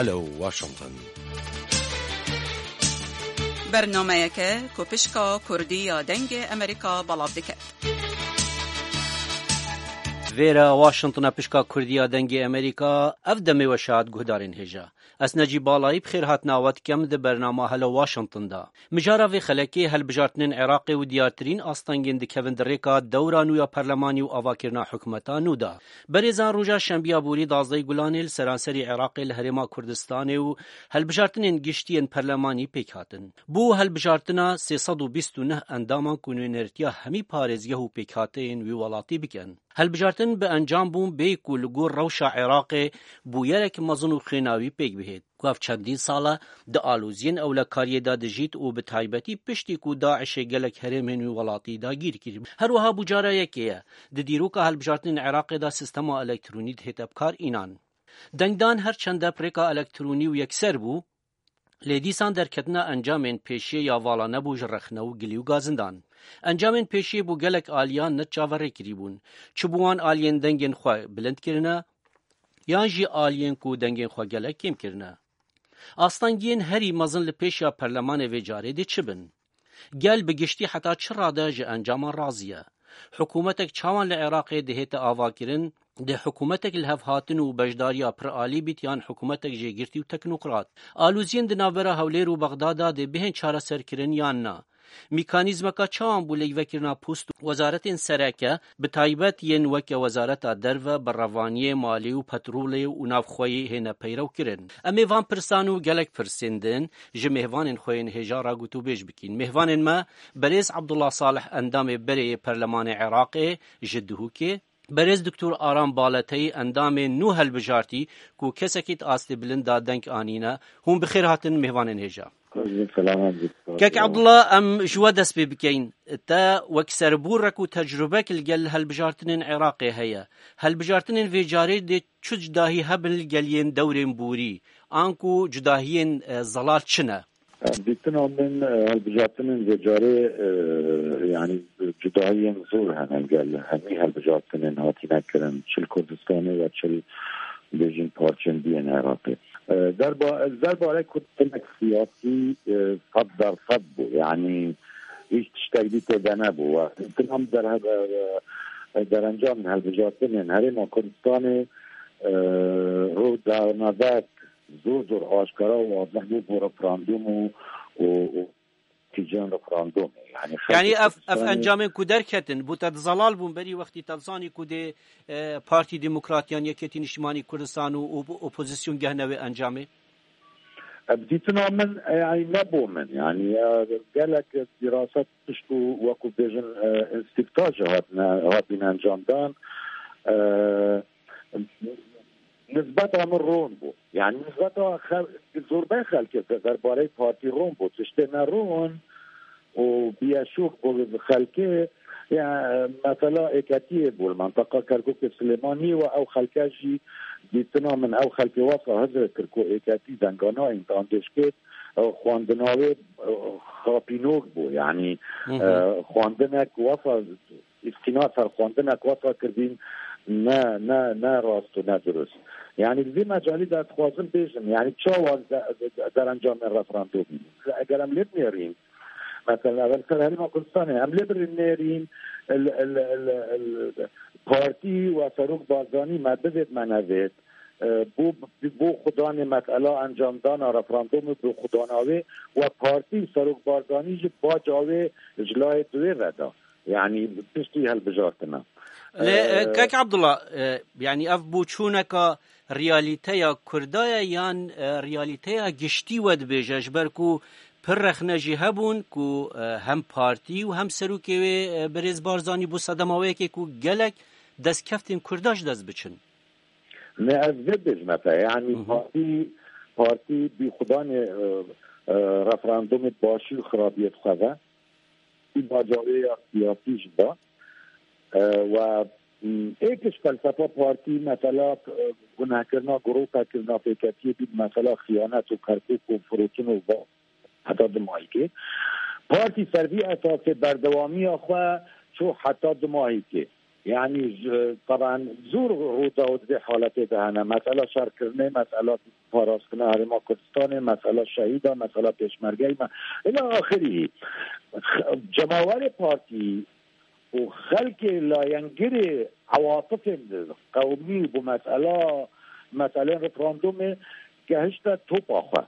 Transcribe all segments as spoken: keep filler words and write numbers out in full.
هلو واشنطن. برنامه که کوپشکا کردی یا دنگ امریکا بلاف دکت. ویرا واشنطن پشکا کردی یا دنگ امریکا افدمی و شاد گهدارین هجا. از نجی بالایی بخیر هات ناوات کم ده برنامه هلو واشنطن دا. مجارا و خلکی هل بجارتنین عراق و دیارترین آستانگین ده کون دریکا دورانو یا پرلمانی و آواکرنا حکومتانو دا. بریزان روژا شنبیا بوری دازدای گلانیل سرانسری عراق الهرما کردستان و هل بجارتنین گشتین پرلمانی پیک هاتن. بو هل بجارتنا سیصد و بیست و نه اندامان کنونرتیا همی پارزیه و پیک هاتین و ولاتی بکن. هل بجارتن به انجام بون بیکو لگور روشا عراق بویرک مزن و خیناوی پیک بهید. گفت چندین ساله د آلوزین اولکاری دا دجیت و به تایبتی پشتی کو داعش گلک هرمین و ولاتی دا گیر کرد. هر وها بجاره یکیه. د دیروکا هل بجارتن عراق دا سیستم الکترونی ده تبکار اینان. دنگدان هر چند پرکا الکترونی و یکسر بو. لیدیسان در کتنا انجامین پیشی یا والا نبوج رخنو گلیو گازندان. انجامین پیشی بو گلک آلیان نت جاوره کریبون. چبوان آلیان دنگین خواه بلند کرنا یا جی آلیان کو دنگین خواه گلک کم کرنا. آستانگین هری مزن لپیش یا پرلمان ویجاره دی چبن. گل بگشتی حتا چرا دا جی انجام رازیه. حکومتک چاوان لعراق دهیت آوا کرن ده حکومتک الهف هاتن و بجداریا پر آلی بیتیان حکومتک جیگرتی و تکنوکرات. آلوزین ده نابرا هولیر و بغدادا ده بهن چاره سر کرن یا نا. میکانیزمکا چاوان بو لیوکرنا پوست وزارت سرکه به تایبت ین وک وزارت درو بروانی مالی و پترول و نافخوی هنه پیرو کرن. امی وان پرسانو گلک پرسندن جه مهوان خوین هجارا گوتو بیش بکین. مهوان ما بریز عبدالله صالح اندام بری پرلمان عراق جدهو که بریز دکتور آرام بالتی اندام نو هل بجارتی کو کسکیت آستی بلند دادنک آنینا هم بخیر هاتن مهوان هجا. كاك عبد الله ام شو دس بكين تا وكسر بورك وتجربك الجل هالبجارتنين عراقي هيا هالبجارتنين في جاري دي شو جداهي هبل الجلين دورين بوري انكو جداهيين زلال شنا بيتنا من هالبجارتنين في جاري يعني جداهيين زور هن الجل همي هالبجارتنين هاتينا كرن شل كردستاني وشل بيجين بارچن دين عراقي در با در باره کتنک سیاسی صد در صد بو یعنی هیچ تشتیدی که نبود و تمام در در انجام هالبجارتنین هرما کردستان رو در نظر زور زور آشکارا و واضح بود برای رفراندوم و و تیجان رفراندوم یعنی یعنی اف اف انجام کودر کتن بود تزلال بون بری وقتی تلزانی کوده پارتی دموکراتیان یکیتی نشمانی کردستان و اپوزیسیون گهنوی انجامه بديتنا من يعني نبو من يعني قال لك دراسات تشتو وكو بيجن استفتاج هاتنا هاتنا انجام دان نسبتها من رون بو يعني نسبتها خل... زور بخل که درباره پارتی رون بود تشتنا رون و بیاشوک بو خلکه يعني مثلا اكاتيه بو المنطقه كركوك السليماني او خلكاجي ديتنا من او خلكي وصا هذا كركو اكاتي دنگانا انت عندش كت خواندناوي خاپينوك بو يعني خواندنك وصا استناصر خواندنك وصا كردين نه نه نه راست و نه درست یعنی دی مجالی در خوازم بیشم یعنی چاواز در انجام رفراندوم اگر هم لب میاریم مثلا اول سر هلی ما کردستانه هم لب میاریم پارتی و سروک بازانی مدد منوید بو بو خدان مسئله انجام دان رفراندوم بو خداناوی و پارتی سروک بازانی جو با جاوی اجلای دوی ردا يعني بتشتي هالبجارتنا كاك عبد الله يعني اف بوچونك رياليتيا كردايا يان رياليتيا گشتي ود بيجاج بركو پرخنه جهبون کو هم پارتی و هم سروکی برز بارزانی بو صدماوی که کو گلک دست کفتین کرداش دست بچن نه از بدج مثلا يعني پارتی پارتی بی خدان رفراندوم باشی خرابیت خواه با جاوی سیاسیش دا و ایکش فلسفه پارتی مثلا گناه کرنا گروه کرنا فکرتی بید مثلا خیانت و کرکوک و فروتون و با حتی دماغی که پارتی سروی اساس بردوامی خواه چو حتی دماغی که يعني طبعا زور رودا ودي حالتي دهنا مسألة شاركرني مسألة پاراستنا هرما کردستان مسألة شهيدة مسألة پیشمرگی الى آخره. جماور پارتی و خلق لاینگر عواطف قومی بمسألة مسألة رفراندوم که هشتا توپ آخواه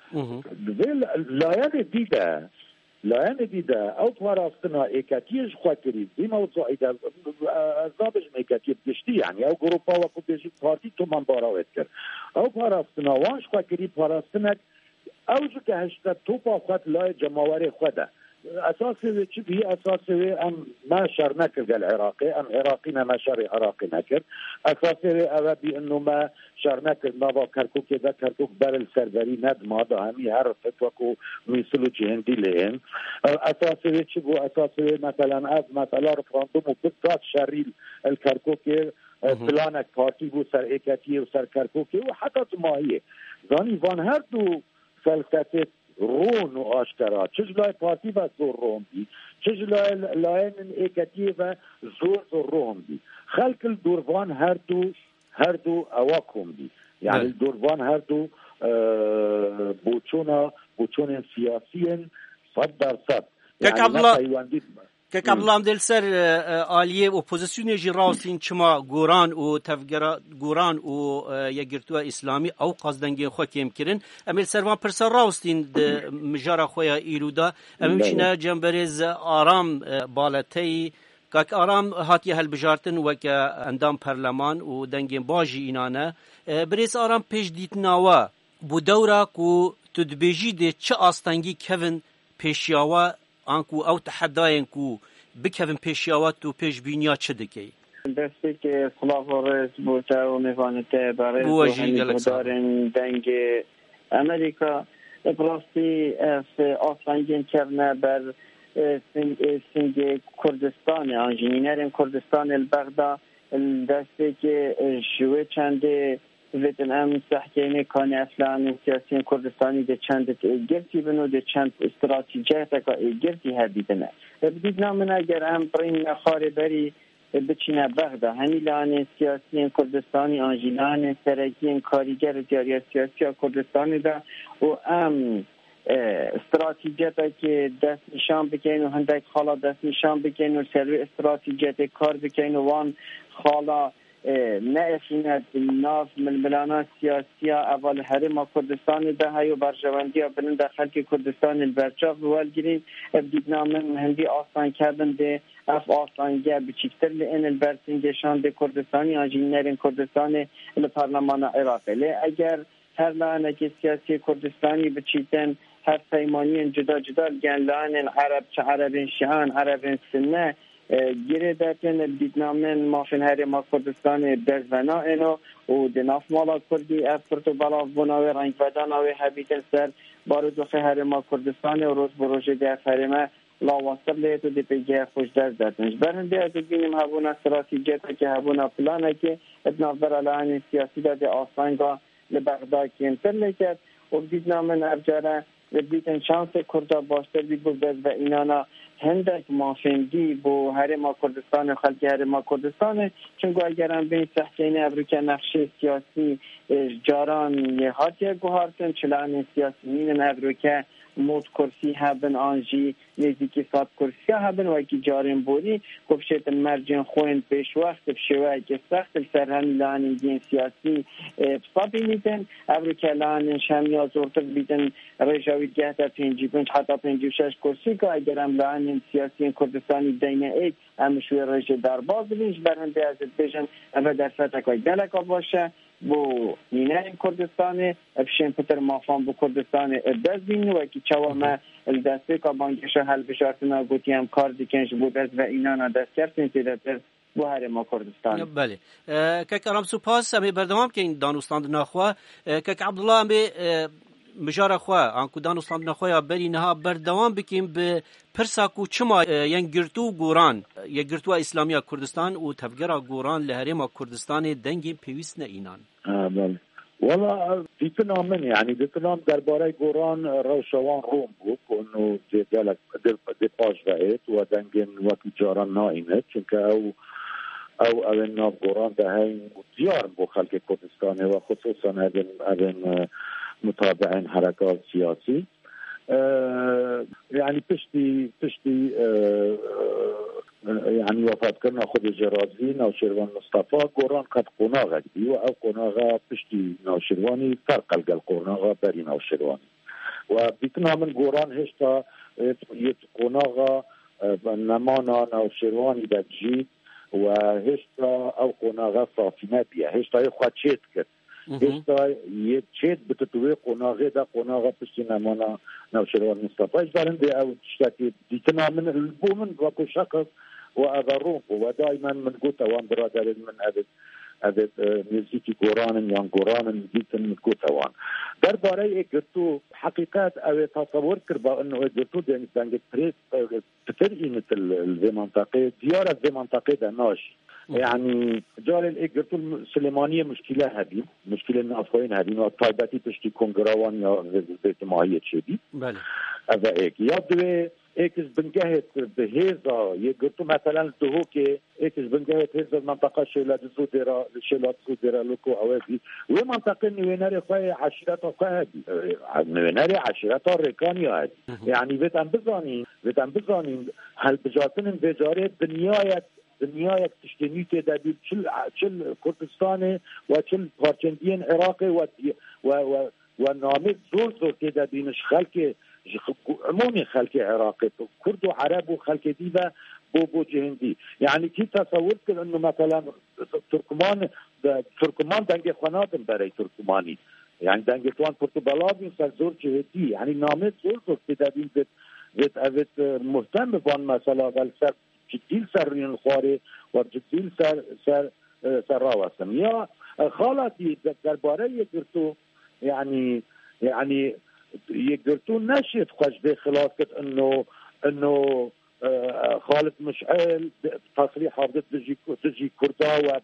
لاین دیده لاین دیده او پاراستنا ایکاتیش خواه کرید این موضوع ایده ازابش میکاتیب گشتی یعنی او گروپا وکو بیشی پارتی تو من باراوید کرد او پاراستنا وانش خواه کرید پاراستنا او جو که هشتا توپ آخواه لای جماوری خواه اساسي چی بی اساسي ام ما شر نکرد العراقي ام عراقي ما شر عراقي نکرد اساسي او بی انه ما شر نکرد ما با کرکوک دا کرکوک بر السربری ند ما دا همی هر فتوکو میسلو جهندی لهم اساسي چی بو اساسي مثلا از مثلا رفراندوم و بدات شریل الكركوك پلانک پارتی بو سر ایکاتی و سر کرکوک و حتی ماهیه زانی وان هر دو فلسفه رون و آشکارا چه جلای پارتی و زور روم بی چه جلای لاین ایکاتی و زور زور روم بی خلق الدوروان هر دو هر دو اواکم بی یعنی الدوروان هر دو بوچونا بوچون سیاسی صد درصد یعنی که قبلا دل سر آلیه اپوزیسیون جی راستین چما گوران و تفگرا گوران و یگرتوا اسلامی او قصدنگی خو کیم کرن امل سروان پرسر راستین د مجارا خویا ایرودا امشنا جنبرز آرام بالتی که آرام هاتی هل بجارتن و که اندام پارلمان و دنگین باجی اینانه بریس آرام پیش دیتناوا بو دورا کو تدبیجی ده چه آستنگی کوین پیشیاوا آنکو او تحداین کو بکوین پیشیاوات و پیش بینیا چه دکی؟ دستی که خلاف رئیس بوده و میوانته برای دوهنی دارن دنگ امریکا براستی آسانگین کرنه بر سنگ کردستان آنجینیرین کردستان البغدا دستی که شوه چنده ویتن ام سحکینه کانی اصلا سیاسی کردستانی ده چند گرتی بنو ده چند استراتیجیه تکا گرتی هبیدنه بدید نامن اگر هم برین خاره بری بچینه بغدا همی لان سیاسی کردستانی آنجیلان سرکی کاریگر دیاری سیاسی کردستانی ده و ام استراتیجیت که دست نشان بکن و هندک خالا دست نشان بکن و سروی استراتیجیت کار بکن و وان خالا نه افینت ناف ململانا سیاسی اول حرم کردستان ده هایو برجواندی بلند خلق کردستان البرچاف والگیرین ابدید نامن هندی آسان کردن ده اف آسانگه بچیکتر لین البرسنگشان ده کردستانی آنجینرین کردستان الپارلمان عراقی لی اگر هر لانه که سیاسی کردستانی بچیتن هر پیمانی جدا جدا گن لان عرب چه عرب شیعان عرب سنه گیره داتن دیدنامن مافن هری ما کردستان درزنا اینو و دناف مالا کردی افرتو بلا بناوی رنگ بداناوی حبیتن سر بارودوخی هری ما کردستان و روز بروژه در فرمه لاواستر لیتو دی پیگه خوش در داتنش برهنده ازو بینیم هبونا استراتیجیتا که هبونا پلانه که اتنافر الان سیاسی داده آسانگا لبغدا کمتر لیکد و دیدنامن افجاره و دیدن شانس کرده باشتر بید بود و اینانا هندک مافندی بو هرما کردستان و خلق هرما کردستان چونگو اگرم بین تحکین ابروکه نقش سیاسی جاران یه هاتیه گوهارتن چلان سیاسی مینن ابروکه موت کرسی هبن آنجی نزدیکی سات کرسی هبن و اکی جارین بوری کفشت مرجن خوین پیش وقت بشوه که سخت سرهم لانین دین سیاسی بسا بینیدن ابروکه لانین شمی زورتر بیدن رجاوید گهتا پینجی پنج حتی پینجی و شش کرسی که اگرم لانین سیاسی کردستانی دینه اید همشوی رجا در باز بینش برهنده از بیشن اوه در فتک و گلکا باشه بو نینه کردستان افشین پتر مافان بو کردستان دست بینی و اکی چوامه الدسته که بانکش حل بشارتنا گوتی هم کار دیکنش بود از و اینانا دست کردن تیده بو هر ما کردستان. بله که کرام سپاس امی بردوام که این دانستان نخواه که عبدالله امی مجار خواه آنکو دانستان نخواه بری نها بردوام بکیم به پرساکو چما ین گرتو گوران یا گرتو اسلامی کردستان و تفگرا گوران لهرما کردستان دنگی پیوست نه اینان. بله. والا دیتنام من یعنی دیتنام درباره گوران روشوان روم بود کنو دیگه دی پاش وید و دنگین وقتی جاران نا اینه چونکه او او او ناف گوران ده هاي ديار بو خلق كردستان وخصوصا هذين هذين متابعين حركات سياسي آه يعني تشتي تشتي آه يعني وفاة كنا خود جرازي نوشيروان مصطفى قران قد قناغة دي او قناغة تشتي نوشيرواني فرق القل قناغة بري نوشيرواني وبيتنا من قران هشتا يت قناغة نمانا نوشيرواني دجي وهشتا او قناغة فاطمة بيا هشتا يخوات شيت كت هشتا يتشيت بتتوي قناغة دا قناغة تشتي نمانا نوشيروان مصطفى ايش دارن دي او تشتاكي بيتنا من البومن وكو شخص وأذروه ودائما من قلت وان برادر من أبد أبد ميوزيكي قرآن يعني قرآن جدا من قلت وان درباري قلتو حقيقات أو تصور كربا إنه قلتو يعني تانجت بريس تفرقي مثل ذي منطقة زيارة ذي منطقة ده ناش يعني جال الإجرتو السليمانية مشكلة هذه مشكلة النافقين هذه والطالباتي تشتي كونغراوان يا ذي ماهية شدي بله هذا إيك يا اكس بنجهت بهذا يقولوا مثلا دهوكي اكس بنجهت هذا المنطقه شيلات زوديرا شيلات زوديرا لوكو اوادي ومنطقه نويناري خوي عشيرات قاهدي نويناري عشيرات ريكانيا هذه يعني بيت ام بزانين بيت ام بزانين هل بجاتن بجاره دنيايك دنيايك تشتنيت دادي شل شل كردستاني وشل بارتندين عراقي و و ونامد زور زور كده بينش خلكي عمومي خلكي عراقي كرد وعرب وخلكي ديبا بو بو جهندي يعني كي تصورت انه مثلا تركمان تركمان دنجي خناتم بري تركماني يعني دنجي توان برتبالابي زور جهدي يعني نامت زور زور كده بين بيت بيت ابيت مهتم بان مثلا بالسر جديل سرين الخاري وجديل سر سر سر راوسم يا خالتي درباره يقرتو يعني يعني يقدرون نشيط خوش بخلاف انه انه خالد مشعل تصريح ضد تجي تجي كردا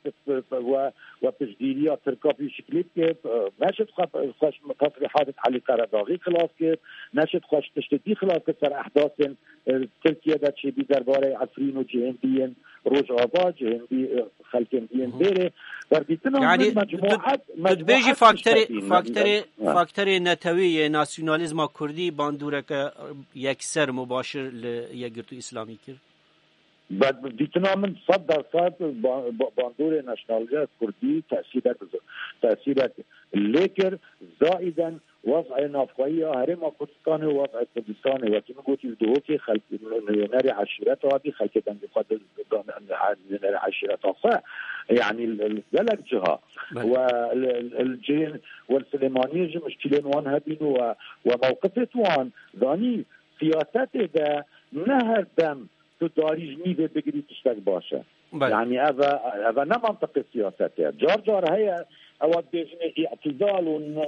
وتجديديات تركب بشكل كيف نشيط خوش تصريحات علي قرضاغي خلاف كيف نشيط خوش تشتدي خلاف كيف صار احداث تركيا دا شي بدرباره عفرين وجهنديين روج آباد جهندي خلكنديين بيري يعني مجموعات بيجي فاكتوري فاكتوري فاكتوري نتوي ناسيوناليزم كردي باندورك يكسر مباشر ليقرتو اسلامي كر بعد بيتنا من صدر صاد باندور ناشوناليزم كردي تاثيرات تاثيرات لكن زائدا وضع نافقية هرم كردستان وضع كردستان وكما قلت الدهوكي خلق ناري عشيرات هذه خلق دنجقات ناري عشيرات صح يعني الثلاث جهة والجين والسليمانية مشكلين وان هبين وموقفة وان ذاني سياسات ده نهر دم تداري جنيبه بقري تشتاك باشا يعني هذا هذا ما منطق السياسات جار جار هي أود بيجني اعتدال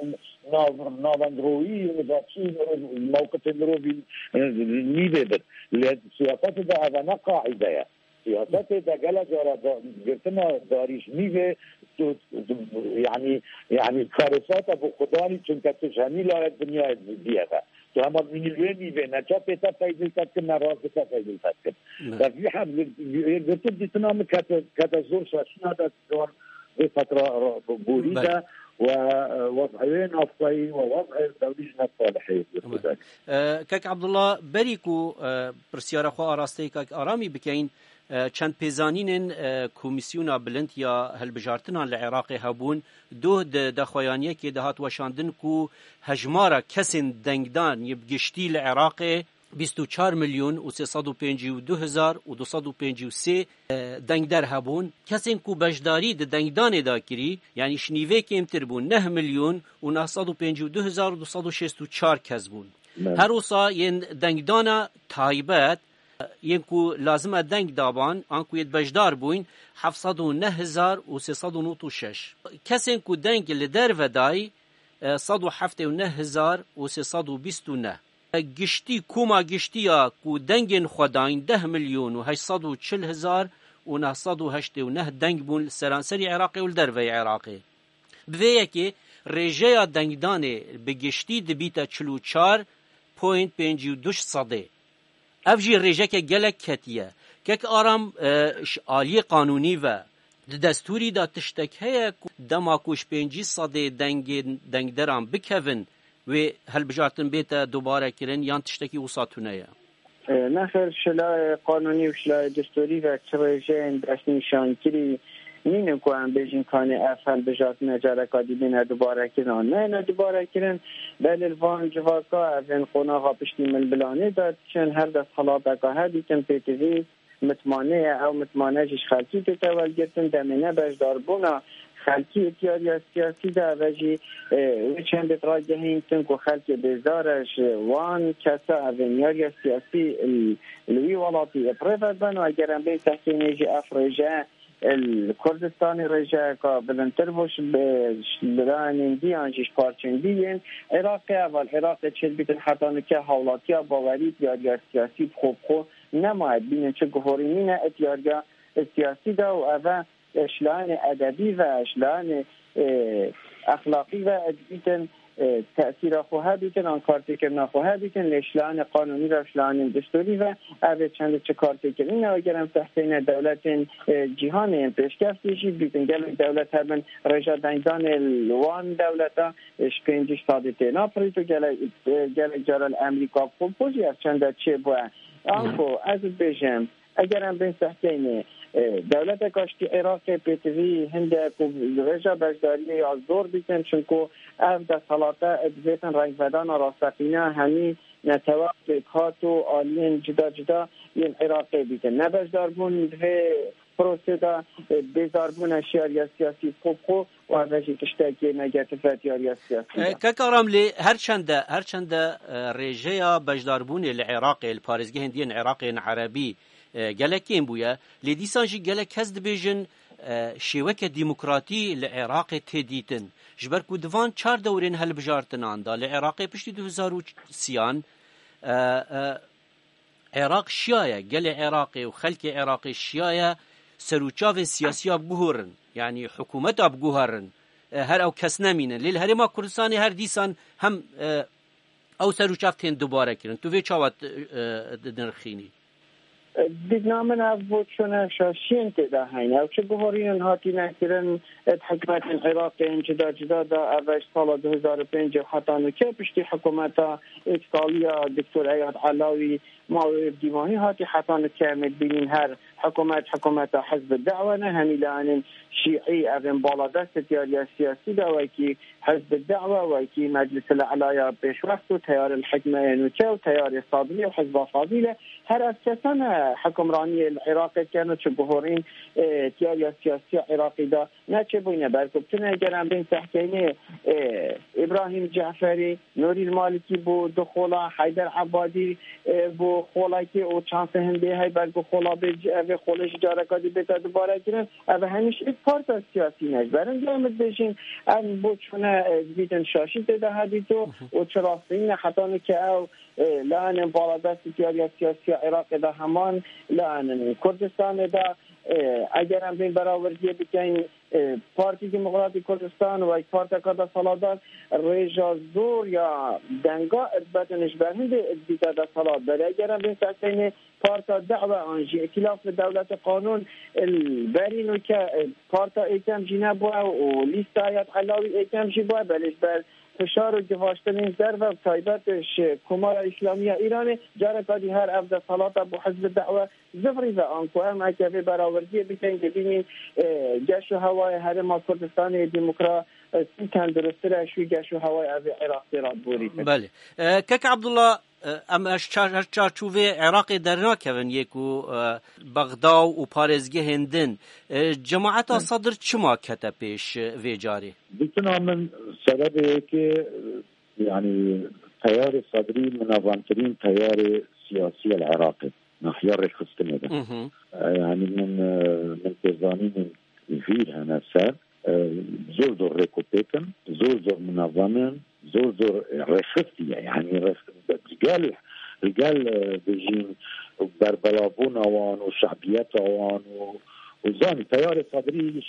ونافندروي وذاتشي موقف الروبي نيبه السياسات ده هذا نقاعدة سياسات ده جل جار قلتنا داريش نيبه يعني يعني كارثات أبو خداني چونك تجهني لا الدنيا ديها تو هم من الوینی و نچا پیتا پیدا کرد که نراز پیتا پیدا کرد. ولی هم گفتم دیتنام کات کاتزور شاشنا داد دور به فتره بوریده و وضعين أفضل ووضع دوليجنا الصالحين. كاك عبد الله بريكو برسيارة خو أراستي كاك أرامي بكين چند پیزانین کمیسیونا بلند یا هلبجارتنا لعراقی هبون دو دخوایانیه که دهات وشاندن کو هجمارا کسین دنگدان یبگشتی لعراقی بیست و چهار میلیون و سیصد و پنجاه و دو هزار و دویست و پنجاه و سه دنگدار هبون کسین کو بجداری د دنگدان دا کری یعنی شنیوه که امتر بون نه میلیون و نهصد و پنجاه و دو هزار و دویست و شصت و چهار کس بون هر وصا ین دنگدانا تایبت ينكو لازم دنگ دابان انكو يد بجدار بوين هفتصد و نه هزار و سیصد و نود و شش کسین کو دنگ لدر ودای صد و هفته و نه هزار و سیصد و بیست و نه گشتی کوما گشتیا کو دنگن خداین ده میلیون و هشتصد و چل هزار و نهصد و هشت و نه دنگ بون سرانسری عراقی و در وی عراقی بویه که رژه دنگدان بگشتی دبیتا چل و چهار پوینت پنج و دو صده افجی رژه که گلک کتیه که آرام آلی قانونی و دستوری دا تشتک هیا دما کوش پنجی صده دنگ دنگ درام بکوین و هل بجارتن بیتا دوباره کرن یان تشتکی وساتونه یا نخیر شلا قانونی و شلا دستوری و چرایجه دست نشانگیری نینه که هم بیشین کانی افل بجارتن اجاره کادی بینه دوباره کرن نه نه دوباره کرن بل الوان جواکا اوین قناغا پشتی من بلانه داد چون هر دست خلاطه که هدی کن پیتوی متمانه او متمانه جش خلکی که تول گرتن دمینه بجدار بونا خلکی اتیاری سیاسی دا وجی چند اتراجه هینتن که خلکی بزارش وان کسا اوینیاری سیاسی الوی ولاتی اپریفت بن و اگرم بین تحکینه جی افریجه الکردستان رجا که بلندتر باش برانین دیان جیش پارچن دیین عراق اول عراق چیز بیتن حتی نکه حولاتی باوری اتیاری سیاسی خوب خوب نماید بینن چه گفارینین اتیاری سیاسی دا و اوه اشلان ادبی و اشلان اخلاقی و ادبیتن تأثیر خواه بیتن آن کارتی کرنا خواه بیتن اشلان قانونی و اشلان دستوری و اوه چند چه کارتی کرنین و اگرم تحتین دولت جهان این پیشکفتیشی بیتن گل دولت هبن رجا دنگدان الوان دولتا شپینجیش ساده تینا پریتو گل جارال امریکا خوب بوزی از چند چه بوه آنکو از بجم اگرم بین تحتین دولت کاشتی عراق پیتوی هنده که رجا بجداری از دور بیتن چونکو او ده صلاته ادویتن رنگ بدان راستقینه همی نتوقع کاتو آلین جدا جدا این عراق بیتن نبجدار بون دوی پروسه دا بیزار بون اشیاری سیاسی خوب خوب و اوشی کشتاکی نگاتف اتیاری سیاسی که کارم لی هرچنده هرچنده رجا بجدار بون العراق الپارزگه هندین عراق عربی گلکین بویا لیدیسانجی گلک هست بیجن شیوک دموکراتی لعراق تدیتن جبر کو دوان چهار دورین هل بجارتنان دا لعراق پشتی دو هزار و سیان عراق شیایه گل عراقی و خلق عراقی شیایه سروچاو سیاسی بگوهرن یعنی حکومت بگوهرن هر او کس نمینن لیل هرما کردستانی هر دیسان هم او سروچاو تین دوباره کرن تو وی چاوت نرخینی دیگنامن افوت شونه شاشین تدا هین او چه گوهرین هاتی نکرن حکمت عراق جدا جدا دا اوش سال دو هزار و پنج حتی نکه پشتی حکومت اکسالیا دکتور ایاد علاوی معاویب دیماهی هاتی حتی نکه مدبینین هر حکومت حکومت حزب الدعوه نه همیلان شیعی اوین بالا دست تیاری سیاسی دا ویکی حزب الدعوه ویکی مجلس العلایا پیشوقت و تیار الحکمه نوچه و تیار صادلی و حزب فاضیله هر از کسان حکمرانی العراق کنو چه بهورین تیاری سیاسی عراقی دا نه چه بوینه برکبتنه اگرم بین تحکینه ابراهیم جعفری نوری المالکی بو دخولا حیدر عبادی بو خولا که او چانس هنده های برگو خولا به خولش جارکادی بتا دوباره کرن او همیشه ایک پارت سیاسی نجبرن جامد بشین ام بو چونه بیتن شاشی دیده هدیتو و چراستین حتانو که او لان بالادست تیاری سیاسی عراق دا همان لان کردستان دا اگر هم بین براوردی بکنین پارتی دموکراتی کردستان و یک پارت کادا سالادار ریجا زور یا دنگا ادبتنش برهند ادبیتا دا سالاد داره اگر هم بین سکتین پارتا دعوه آنجی اکلاف دولت قانون البرینو که پارتا ایتم جی نبوه و لیست آیات علاوی ایتم جی بوه بلش بر فشار و جواشتن ضرب و تایبتش کمار اسلامی ایران جارکادی هر افضل صلات ابو حزب دعوه زفری و آنکو هم اکیوه براوردی بکنگ ببینید گشت و هوای هر ما کردستان دموکراسی تندرسته رشوی گشت و هوای از عراق را بورید. بله کک عبدالله ام چارچوبه عراق درنا کردن یکو بغداد و پارزگه هندن جماعت صدر چما کتا پیش ویجاری؟ بیتنا من سببه که يعني تيار صدري منظمترين تيار سياسي العراق ناحية رخصتنا ده يعني من من تزانين الفيل هنا سار زور زور ريكوبيتن زور زور منظمين زور زور رخصتية يعني رجال رجال بيجين بربلابون اوان وشعبيات اوان و وزاني تيار صدري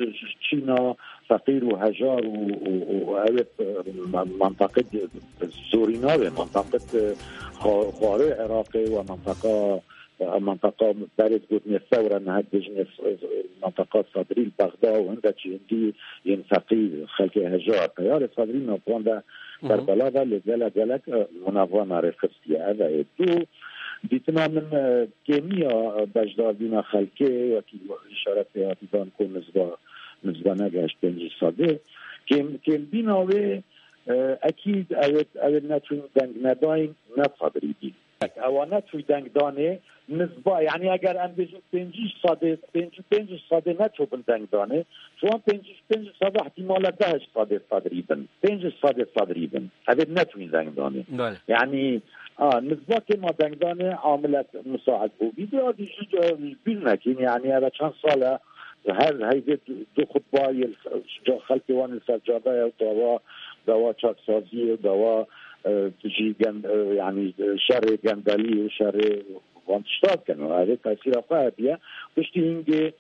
تشينا فقير وهجار وأوت منطقة سوريناوي منطقة خواري عراقي ومنطقة منطقة بارد قدني الثورة أنها تجني منطقة صدري بغداد وعندها تشندي ينفقي خلقي هجار تيار صدري نوبوان دا كربلاء دا لذلك ذلك منظمة رفستي هذا يدو دیتنا من کیمیا بجدار دینا خلقی وکی اشاره پیاتی دان کن نزبا نزبا نگهش پنجی ساده کم کم بینا و اکید اوید اوید نتون دنگ نداین نصادری دید او نتوی دنگ دانه نزبا یعنی اگر ام بجید پنجی ساده پنجی پنجی ساده نتوبن دنگ دانه شوان پنجی پنجی ساده احتمال دهش ساده صادری بن پنجی ساده صادری بن اوید نتوی دنگ دانه یعنی آه نسبة كما دنگدان عاملة مساعد بو بيدي دي شجع بيلنكين يعني هذا كان صالة هل هيدي دو خطبة خلقي وان السجادة دوا دوا شاك سازي دوا تجي يعني شر جندلي وشر وانتشتات كانوا هذه تأثير فادية بشتي هنجي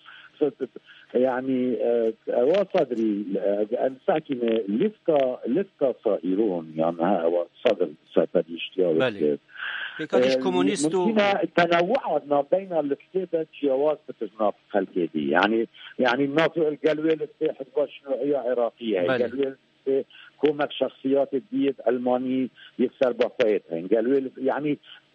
يعني وصدري أنساكين لفتا لفتا صائرون يعني هو صدر ساتريشتيا بله بكاتش كومونيستو تنوع ما بين الكتابة جواز بتجناب خلقي دي يعني يعني الناطق القلويل السيح الشيوعية عراقية القلويل كومك شخصيات الديد ألماني يكسر بخويتها قالوا يعني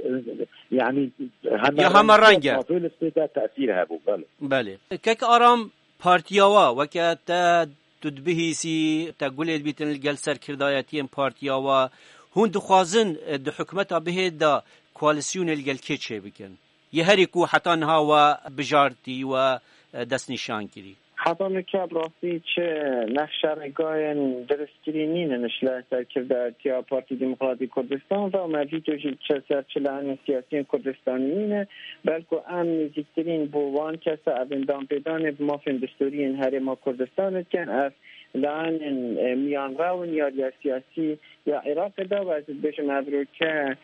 يعني يا هم رنجة الناطق الاستيداد تأثيرها بو بله بله كيك أرام بارتياوا وكاتا تدبهيسي تقول بيتن الجلسر كرداياتين بارتياوا هون دخوازن دو حكمتا به دا كواليسيون الجل كيتشي بكن يهريكو حتى نهاوا بجارتي و دست نشان كري حتى نكاب راسي چه نخشارگاين درسترينين نشلا سركرداتيا بارتي ديمقراطي كردستان و مجي توجي چه سرچلان سياسيين كردستانيين بلكو ام نزيكترين بوان كسا ابندان بيدان بمافن دستوريين هرما كردستان كان اف لان ميان راون يا سياسي يا عراق دا وزد بشم ابروكا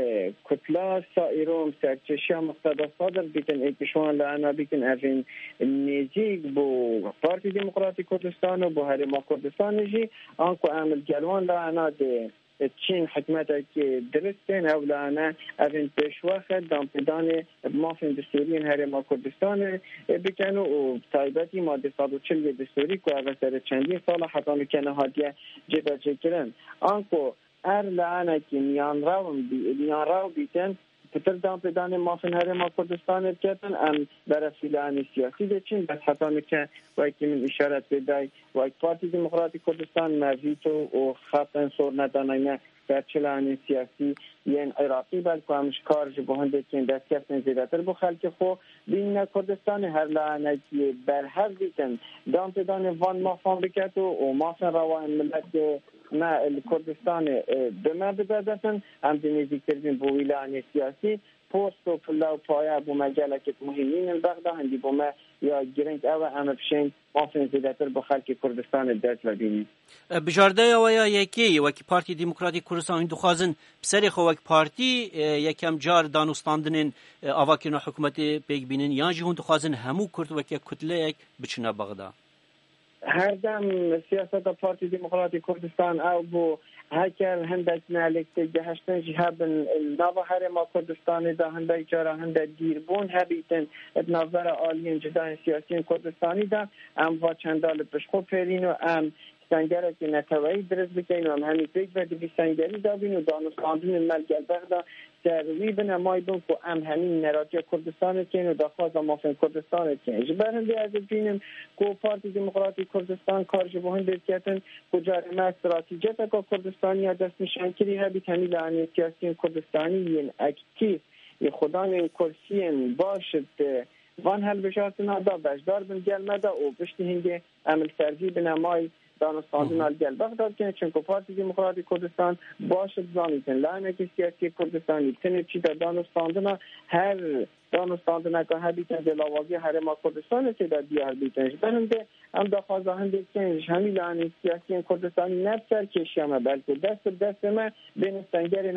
کتلا سایرام سرچشیا مقتدا صادر بیتن اکشوان لعنا بیتن افین نزیگ بو پارتی دموکراتی کردستان و بو هرما کردستان جی آنکو عمل گلوان لعنا ده چین حکمت که درستن او لعنا افین پیشواخت دام پیدان مافین دستورین هرما کردستان بکنو و تایبتی ماده صد و چل دستوری که اول سر چندین سال حتی نکنه هادیه جبه چکرن آنکو ار لعنه که میان راون بی میان راو بیتن پتر دام پیدان مافن هرما کردستان کردن ام برای فیلان سیاسی دچین بس حتی که وای که من اشارت بدای وای پارتی دموکراتی کردستان مویتو و خطن سور ندانایمه در چلان سیاسی یعنی عراقی بلکه همش کارج با هنده که دست کفتن زیادتر با خلق خو بین کردستان هر لعنه که بر هر بیتن دام پیدان وان مافان بکت و مافن روان ملت ما الكردستان بما بدأتن هم دنيزي كردين بويلان سياسي پوستو فلا و پایا بو مجالکت مهمین البغدا هندی بو ما یا گرنگ او ام بشین مافن زیادتر با خلق کردستان دست لبینی بجارده و یا یکی وکی پارتی دموکراتی کردستان هندو خوازن بسری خو وکی پارتی یکم جار دانستاندنین آواکرنا حکومت بیگ بینن یا جی هندو خوازن همو کرد وکی کتله یک بچنا بغدا هر دم سیاست پارتی دموکراتی کردستان او بو هکر هندک نالکت جهشتن جهاب نوا هرما کردستان دا هندک جارا هندک دیربون هبیتن نظر عالی جدا سیاسی کردستانی دا ام و چندال پشخو پرین و ام سنگره که نتوایی درست بکنین و هم همی پیک بردی بی سنگری دا بین و دانستاندون ملگل بغدا سروی بنا مای بون که ام همین نراتی کردستان کن و دخواست مافن کردستان کن جبر هنده از بینیم که پارتی دموکراتی کردستان کارش با هنده کتن کجا ما استراتیجیت که کردستانی ها دست نشان کری ها بی تمیل عنی سیاسی کردستانی این اکتیف خدان این کرسین باشد وان هل بشارتنا دا بجدار بن گل مدا و بشتی هنگه عمل سرزی بنا مای دانستاندن الگل بغداد کنه چون که پارتی دموکراتی کردستان باشد زانیتن لعنه که سیاسی کردستانی تنه چی در دانستاندن هر دانستاندن که هبیتن دلاوازی هرما کردستان که در دیار بیتنش برنده هم دخوازه هنده کنش همین لعنه سیاسی کردستانی نفسر کشیامه بلکه دست دست ما بین سنگر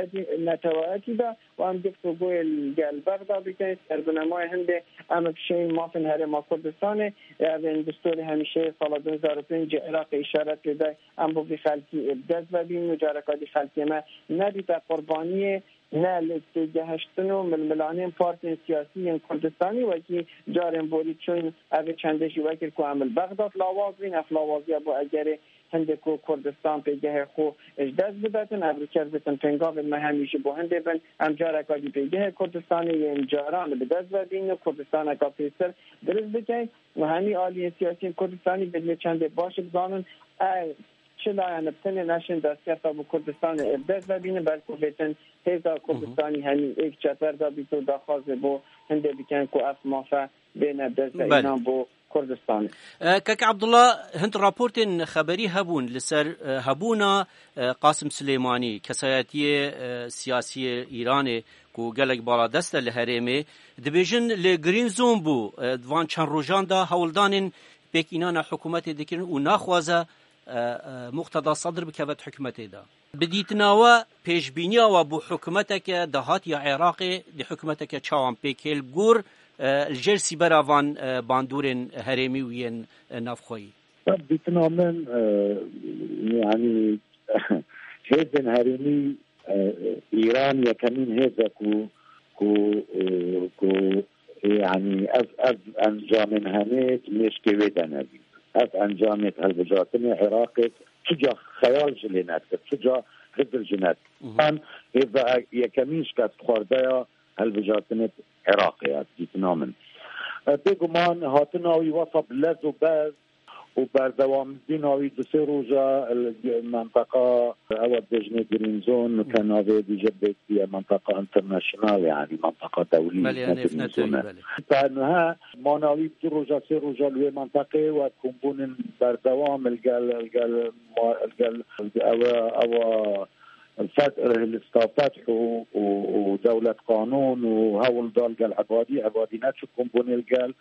نتوایتی دا و هم دکتو گوی الگل بغداد بکنش در بنامای هنده هم بشین مافن هرما کردستانه این دستور همیشه سال دو هزار و پنج عراق اشارت کرده هم بوی خلقی ابداز و بین و جارکاتی خلقی ما ندیتا قربانی نه لسته هشتن و ململانین پارتی سیاسی کردستانی و که جارن بولی چون اوه چندشی وکر که عمل بغداد لاواز بین افلاوازی با اگر هنده که کردستان پیگه خو اجداز بداتن ابرکر بتن پنگاو مهمیشه با هنده بن امجار اکادی پیگه کردستانی یا امجاران بداز بین کردستان اکا پیسر درست بکن و همی آلی سیاسی کردستانی بدل چنده باشه بزانن چلا یعنی بتنه نشن دستیت با کردستان ابداز بینه بلکه بتن هزا کردستانی همی ایک چطور دا بیتو دا خوازه با هنده بکن که اف مافا بین ابداز اینان با کردستان. کاک عبدالله هند راپورتین خبری هبون لسر هبونا قاسم سلیمانی کسایتی سیاسی ایران کو گلک بالا دست لهرمه دبیجن لگرین زون بو دوان چند روزان دا هولدانین بکینان حکومت دکرن و ناخوازه مقتضى صدر بكافة حكومته دا بديتناوا پیشبینیا و بو حکومتك دهات یا عراقي دي حکومتك چاوان پیکل گور الجرسي براوان باندورن هرمي وين نافخوي بديتنا من يعني هيزن هرمي ايران يكمين هذا كو كو كو يعني از از انجام هنيت مش كويدا نبي از انجامت هالبجاتني عراقي تجا خيال جلينات تجا خدر جنات من اذا يكميش كات خوردايا هالبجاتني عراقي ديتنا من بيقمان هاتناوي وصب لز وباز وبردوام ديناوي دسي روجا المنطقة او دجني جرين زون كان هذا بيجبت في منطقة انترناشنال يعني منطقة دولية مليانة فنتين فانها ماناوي روجا سي روجا لوي منطقة وكمبون بردوام القال القال القال او او الفتح الاستفتاح ودولة قانون وهول دال قال عبادي عبادي ناتشو كومبوني القال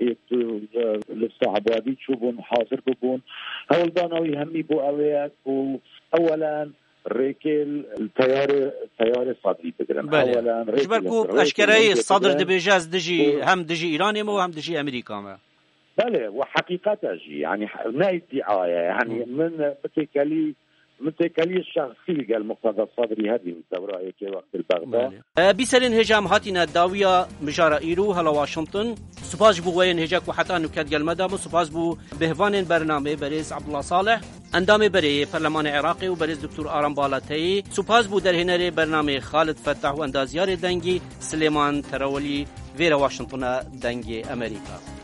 لسه عبادي تشوفون حاضر ببون هول دانوي همي بو اويات اولا ريكل التيار التيار الصدري بقرن اولا جبركو اشكراي الصدر دبيجاز دجي هم دجي ايراني مو هم دجي امريكا ما بله وحقيقة جي يعني ما ادعاء يعني من بتكلي متكلي الشخصي قال مقتضى الصدري هذه الدورة كي وقت البغداد بيسرين هجام هاتينا داوية مجارة إيرو هلا واشنطن سپاس بو وين هجاك وحتى نكاد قال مدام سپاس بو بهوان برنامه بريز عبد الله صالح اندام بري برلمان عراقي وبريز دكتور آرام بالاتي سپاس بو در هنري برنامه خالد فتح واندازيار دنگي سليمان ترولي فيرا واشنطن دنگي امريكا